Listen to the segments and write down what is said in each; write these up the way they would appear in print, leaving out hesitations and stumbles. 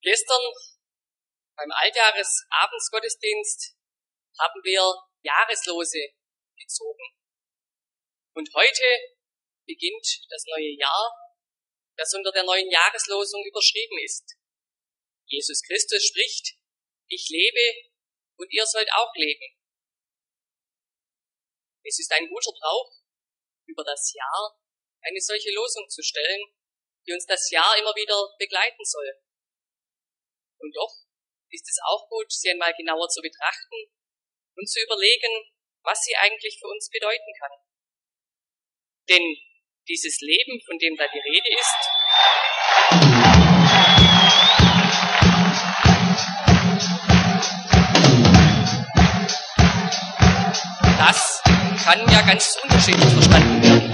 Gestern beim Altjahresabendsgottesdienst haben wir Jahreslose gezogen. Und heute beginnt das neue Jahr, das unter der neuen Jahreslosung überschrieben ist. Jesus Christus spricht: Ich lebe und ihr sollt auch leben. Es ist ein guter Brauch, über das Jahr eine solche Losung zu stellen, die uns das Jahr immer wieder begleiten soll. Und doch ist es auch gut, sie einmal genauer zu betrachten und zu überlegen, was sie eigentlich für uns bedeuten kann. Denn dieses Leben, von dem da die Rede ist, das kann ja ganz unterschiedlich verstanden werden.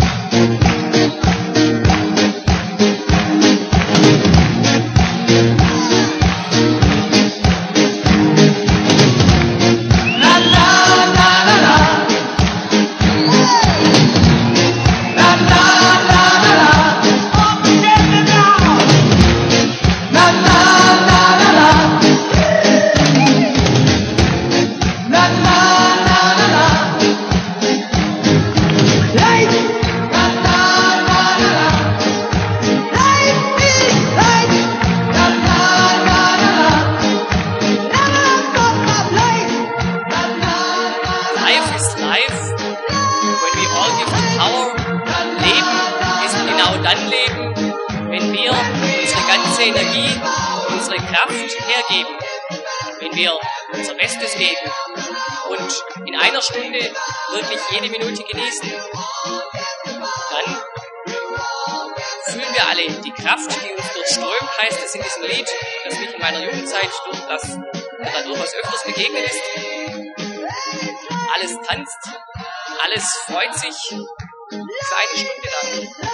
Energie, unsere Kraft hergeben, wenn wir unser Bestes geben und in einer Stunde wirklich jede Minute genießen, dann fühlen wir alle die Kraft, die uns durchströmt, heißt es in diesem Lied, das mich in meiner Jugendzeit dann durchaus öfters begegnet ist. Alles tanzt, alles freut sich für eine Stunde lang.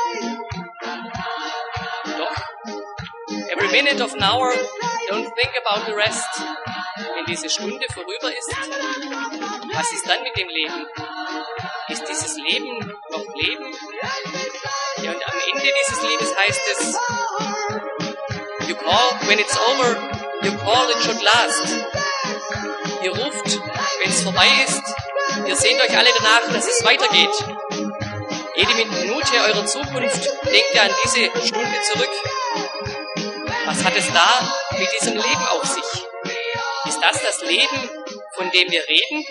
Every minute of an hour, don't think about the rest. Wenn diese Stunde vorüber ist, was ist dann mit dem Leben? Ist dieses Leben noch Leben? Ja, und am Ende dieses Liedes heißt es, you call, when it's over, you call it should last. Ihr ruft, wenn es vorbei ist, ihr sehnt euch alle danach, dass es weitergeht. Jede Minute eurer Zukunft denkt ihr an diese Stunde zurück. Was hat es da mit diesem Leben auf sich? Ist das Leben, von dem wir reden?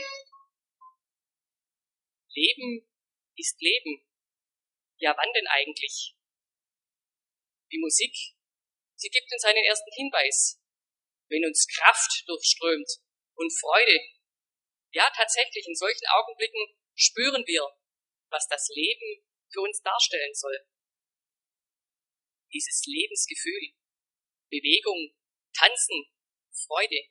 Leben ist Leben. Ja, wann denn eigentlich? Die Musik, sie gibt uns einen ersten Hinweis. Wenn uns Kraft durchströmt und Freude, ja, tatsächlich in solchen Augenblicken spüren wir, was das Leben für uns darstellen soll. Dieses Lebensgefühl. Bewegung, Tanzen, Freude.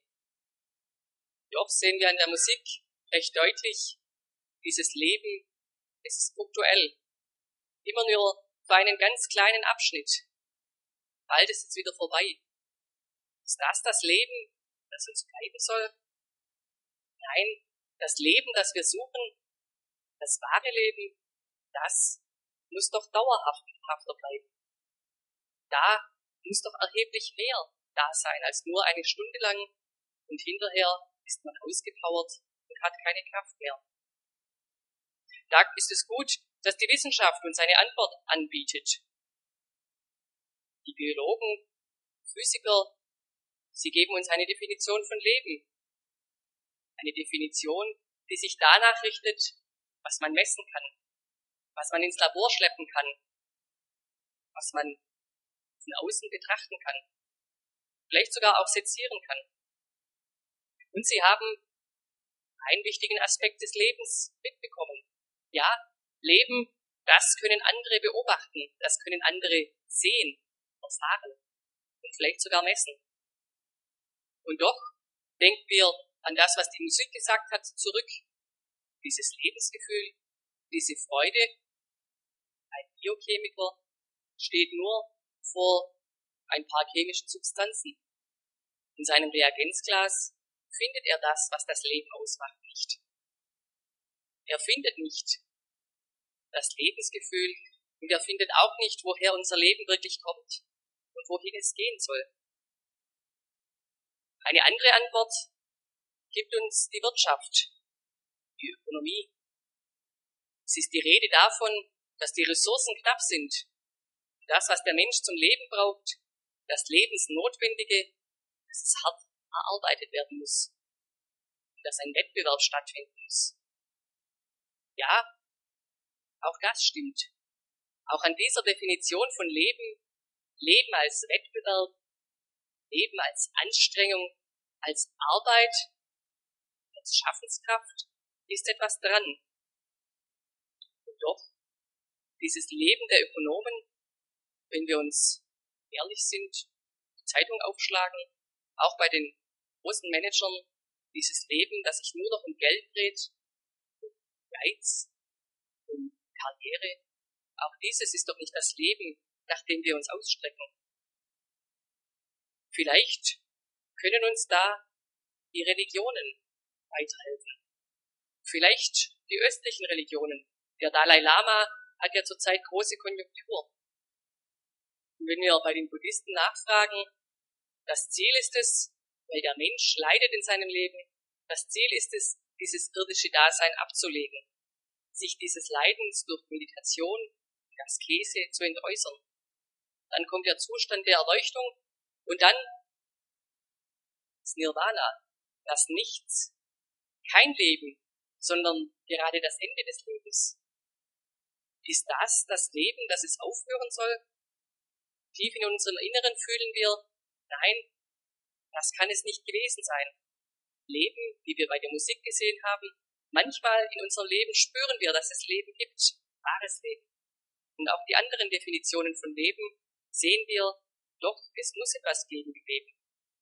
Doch sehen wir in der Musik recht deutlich, dieses Leben, es ist punktuell. Immer nur für einen ganz kleinen Abschnitt. Bald ist es wieder vorbei. Ist das Leben, das uns bleiben soll? Nein, das Leben, das wir suchen, das wahre Leben, das muss doch dauerhafter bleiben. Da muss doch erheblich mehr da sein als nur eine Stunde lang und hinterher ist man ausgepowert und hat keine Kraft mehr. Da ist es gut, dass die Wissenschaft uns eine Antwort anbietet. Die Biologen, Physiker, sie geben uns eine Definition von Leben. Eine Definition, die sich danach richtet, was man messen kann, was man ins Labor schleppen kann, was man von außen betrachten kann, vielleicht sogar auch sezieren kann. Und sie haben einen wichtigen Aspekt des Lebens mitbekommen. Ja, Leben, das können andere beobachten, das können andere sehen, erfahren und vielleicht sogar messen. Und doch denken wir an das, was die Musik gesagt hat, zurück. Dieses Lebensgefühl, diese Freude, ein Biochemiker steht nur vor ein paar chemischen Substanzen. In seinem Reagenzglas findet er das, was das Leben ausmacht, nicht. Er findet nicht das Lebensgefühl und er findet auch nicht, woher unser Leben wirklich kommt und wohin es gehen soll. Eine andere Antwort gibt uns die Wirtschaft, die Ökonomie. Es ist die Rede davon, dass die Ressourcen knapp sind. Das, was der Mensch zum Leben braucht, das Lebensnotwendige, dass es hart erarbeitet werden muss. Dass ein Wettbewerb stattfinden muss. Ja, auch das stimmt. Auch an dieser Definition von Leben, Leben als Wettbewerb, Leben als Anstrengung, als Arbeit, als Schaffenskraft, ist etwas dran. Und doch, dieses Leben der Ökonomen, wenn wir uns ehrlich sind, die Zeitung aufschlagen, auch bei den großen Managern, dieses Leben, das sich nur noch um Geld dreht, um Geiz, um Karriere, auch dieses ist doch nicht das Leben, nach dem wir uns ausstrecken. Vielleicht können uns da die Religionen weiterhelfen. Vielleicht die östlichen Religionen. Der Dalai Lama hat ja zurzeit große Konjunktur. Und wenn wir bei den Buddhisten nachfragen, das Ziel ist es, weil der Mensch leidet in seinem Leben, das Ziel ist es, dieses irdische Dasein abzulegen, sich dieses Leidens durch Meditation und Askese zu entäußern. Dann kommt der Zustand der Erleuchtung und dann das Nirvana, das Nichts, kein Leben, sondern gerade das Ende des Lebens. Ist das das Leben, das es aufhören soll? Tief in unserem Inneren fühlen wir, nein, das kann es nicht gewesen sein. Leben, wie wir bei der Musik gesehen haben, manchmal in unserem Leben spüren wir, dass es Leben gibt, wahres Leben. Und auch die anderen Definitionen von Leben sehen wir, doch, es muss etwas geben wie Leben.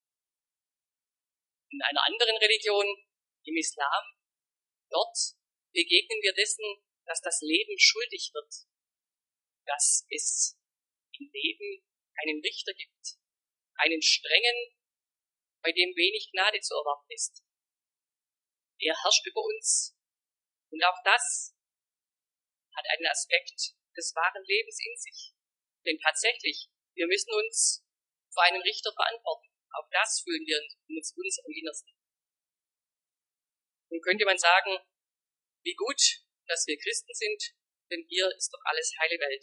In einer anderen Religion, im Islam, dort begegnen wir dessen, dass das Leben schuldig wird, dass es im Leben einen Richter gibt, einen strengen, bei dem wenig Gnade zu erwarten ist. Er herrscht über uns und auch das hat einen Aspekt des wahren Lebens in sich. Denn tatsächlich, wir müssen uns vor einem Richter verantworten. Auch das fühlen wir in unserem Innersten. Nun könnte man sagen, wie gut, dass wir Christen sind, denn hier ist doch alles heile Welt.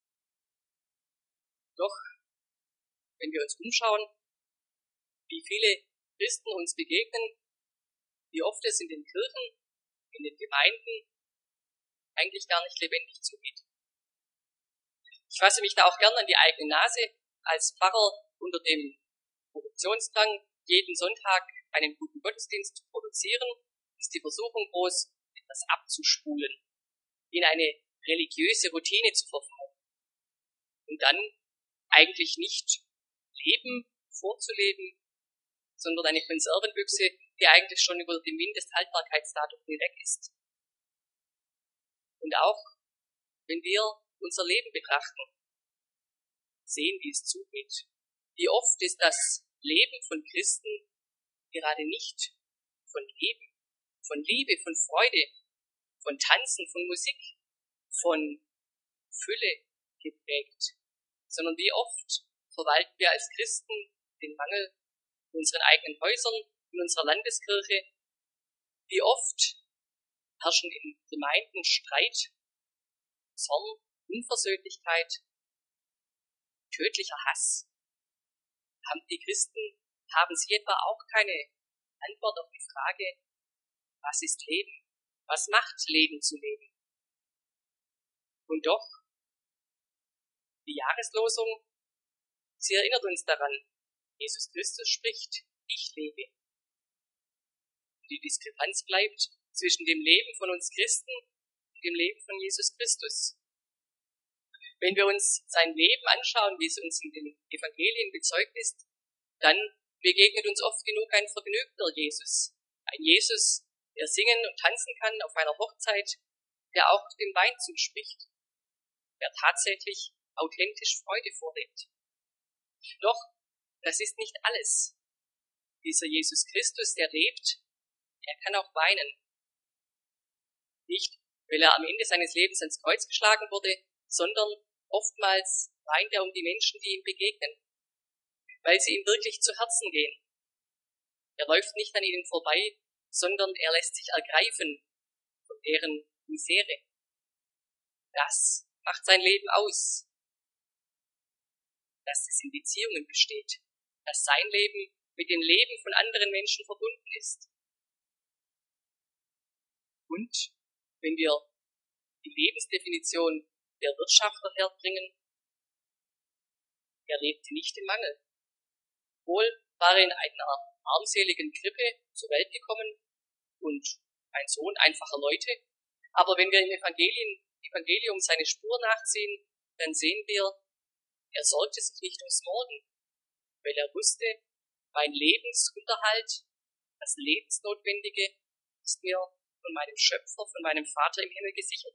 Doch, wenn wir uns umschauen, wie viele Christen uns begegnen, wie oft es in den Kirchen, in den Gemeinden eigentlich gar nicht lebendig zugeht. Ich fasse mich da auch gern an die eigene Nase. Als Pfarrer unter dem Produktionsdrang, jeden Sonntag einen guten Gottesdienst zu produzieren, ist die Versuchung groß, etwas abzuspulen, in eine religiöse Routine zu verfallen und dann eigentlich nicht Leben vorzuleben, sondern eine Konservenbüchse, die eigentlich schon über den Mindesthaltbarkeitsdatum hinweg ist. Und auch, wenn wir unser Leben betrachten, sehen, wie es zugeht, wie oft ist das Leben von Christen gerade nicht von Leben, von Liebe, von Freude, von Tanzen, von Musik, von Fülle geprägt, sondern wie oft verwalten wir als Christen den Mangel in unseren eigenen Häusern, in unserer Landeskirche, wie oft herrschen in Gemeinden Streit, Zorn, Unversöhnlichkeit, tödlicher Hass. Haben sie etwa auch keine Antwort auf die Frage, was ist Leben? Was macht Leben zu leben? Und doch, die Jahreslosung, sie erinnert uns daran, Jesus Christus spricht, ich lebe. Die Diskrepanz bleibt zwischen dem Leben von uns Christen und dem Leben von Jesus Christus. Wenn wir uns sein Leben anschauen, wie es uns in den Evangelien bezeugt ist, dann begegnet uns oft genug ein vergnügter Jesus. Ein Jesus, der singen und tanzen kann auf einer Hochzeit, der auch dem Wein zuspricht, der tatsächlich authentisch Freude vorlebt. Doch, das ist nicht alles. Dieser Jesus Christus, der lebt, er kann auch weinen. Nicht, weil er am Ende seines Lebens ans Kreuz geschlagen wurde, sondern oftmals weint er um die Menschen, die ihm begegnen, weil sie ihm wirklich zu Herzen gehen. Er läuft nicht an ihnen vorbei, sondern er lässt sich ergreifen von deren Misere. Das macht sein Leben aus, dass es in Beziehungen besteht, dass sein Leben mit dem Leben von anderen Menschen verbunden ist. Und wenn wir die Lebensdefinition der Wirtschafter herbringen, er lebte nicht im Mangel. Wohl war er in einer armseligen Krippe zur Welt gekommen und ein Sohn einfacher Leute, aber wenn wir im Evangelium seine Spur nachziehen, dann sehen wir, er sorgte sich nicht ums Morgen, weil er wusste, mein Lebensunterhalt, das Lebensnotwendige, ist mir von meinem Schöpfer, von meinem Vater im Himmel gesichert.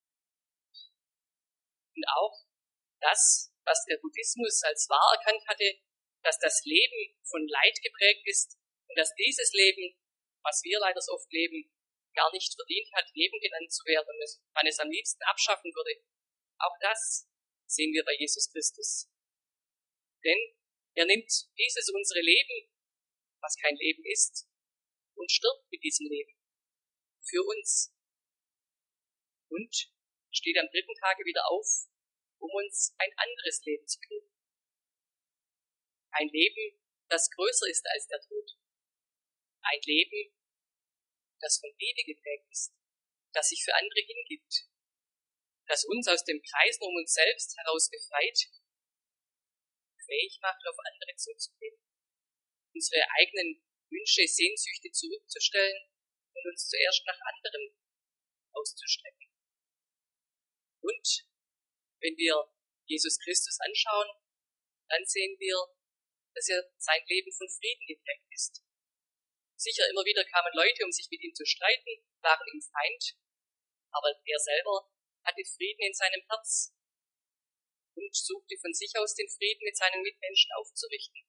Und auch das, was der Buddhismus als wahr erkannt hatte, dass das Leben von Leid geprägt ist und dass dieses Leben, was wir leider so oft leben, gar nicht verdient hat, Leben genannt zu werden und man es am liebsten abschaffen würde. Auch das sehen wir bei Jesus Christus. Denn er nimmt dieses unsere Leben, was kein Leben ist, und stirbt mit diesem Leben für uns und steht am dritten Tage wieder auf, um uns ein anderes Leben zu geben. Ein Leben, das größer ist als der Tod. Ein Leben, das von Liebe geprägt ist, das sich für andere hingibt, das uns aus dem Kreisen um uns selbst heraus befreit, fähig macht, auf andere zuzugehen, unsere eigenen Wünsche, Sehnsüchte zurückzustellen und uns zuerst nach anderen auszustrecken. Und wenn wir Jesus Christus anschauen, dann sehen wir, dass er sein Leben von Frieden geprägt ist. Sicher, immer wieder kamen Leute, um sich mit ihm zu streiten, waren ihm Feind, aber er selber hatte Frieden in seinem Herz und suchte von sich aus den Frieden mit seinen Mitmenschen aufzurichten.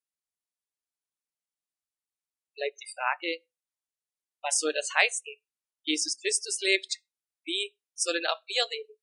Bleibt die Frage, was soll das heißen? Jesus Christus lebt, wie sollen auch wir leben?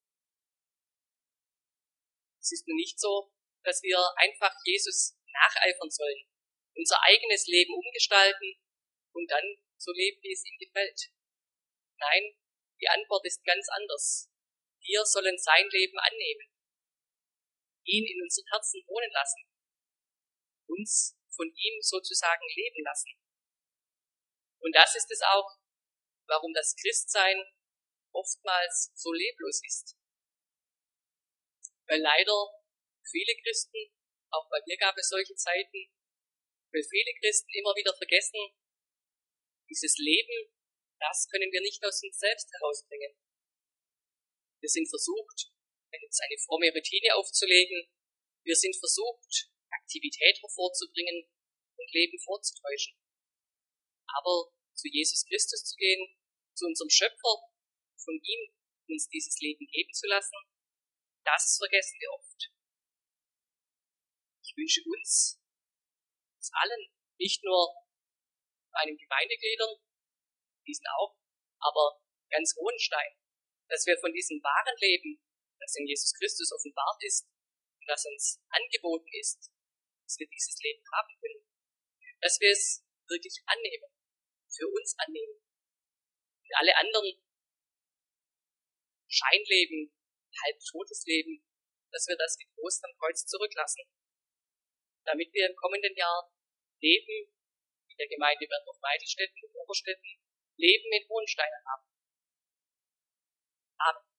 Es ist nun nicht so, dass wir einfach Jesus nacheifern sollen, unser eigenes Leben umgestalten und dann so leben, wie es ihm gefällt. Nein, die Antwort ist ganz anders. Wir sollen sein Leben annehmen, ihn in unseren Herzen wohnen lassen, uns von ihm sozusagen leben lassen. Und das ist es auch, warum das Christsein oftmals so leblos ist. Weil leider viele Christen, auch bei mir gab es solche Zeiten, weil viele Christen immer wieder vergessen, dieses Leben, das können wir nicht aus uns selbst herausbringen. Wir sind versucht, uns eine fromme Routine aufzulegen. Wir sind versucht, Aktivität hervorzubringen und Leben vorzutäuschen. Aber zu Jesus Christus zu gehen, zu unserem Schöpfer, von ihm uns dieses Leben geben zu lassen, das vergessen wir oft. Ich wünsche uns allen, nicht nur meinen Gemeindegliedern, diesen auch, aber ganz Hohenstein, dass wir von diesem wahren Leben, das in Jesus Christus offenbart ist und das uns angeboten ist, dass wir dieses Leben haben können, dass wir es wirklich annehmen, für uns annehmen. Und alle anderen Scheinleben, halbtotes Leben, dass wir das getrost am Kreuz zurücklassen, damit wir im kommenden Jahr leben, in der Gemeinde Berndorf-Weidelstetten und Oberstetten, Leben in Hohenstein haben. Amen.